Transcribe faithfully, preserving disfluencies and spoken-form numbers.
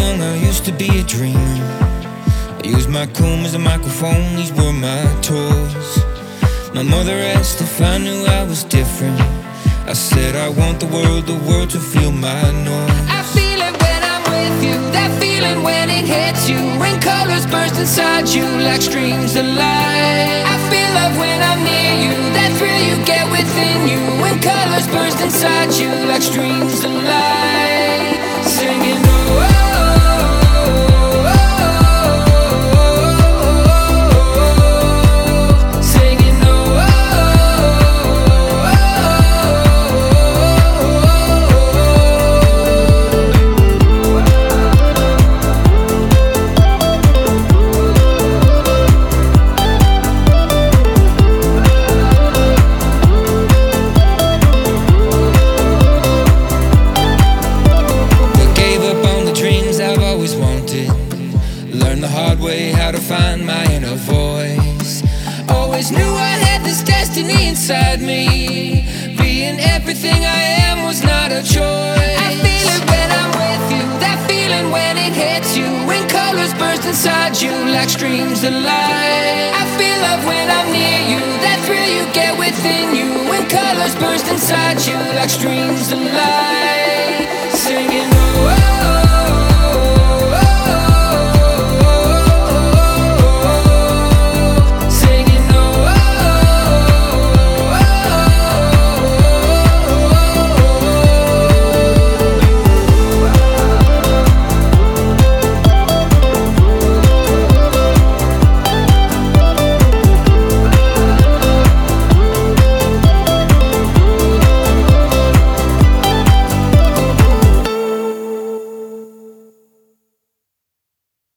young, I used to be a dreamer. I used my comb as a microphone, these were my toys. My mother asked if I knew I was different. I said I want the world, the world to feel my noise. I feel it when I'm with you, that feeling when it hits you, when colors burst inside you like streams of light. I feel love when I'm near you, that thrill you get within you, when colors burst inside you like streams of light. Singing oh, oh. Learned the hard way how to find my inner voice. Always knew I had this destiny inside me. Being everything I am was not a choice. I feel it when I'm with you, that feeling when it hits you, when colors burst inside you like streams of light. I feel love when I'm near you, that thrill you get within you, when colors burst inside you like streams of light. Singing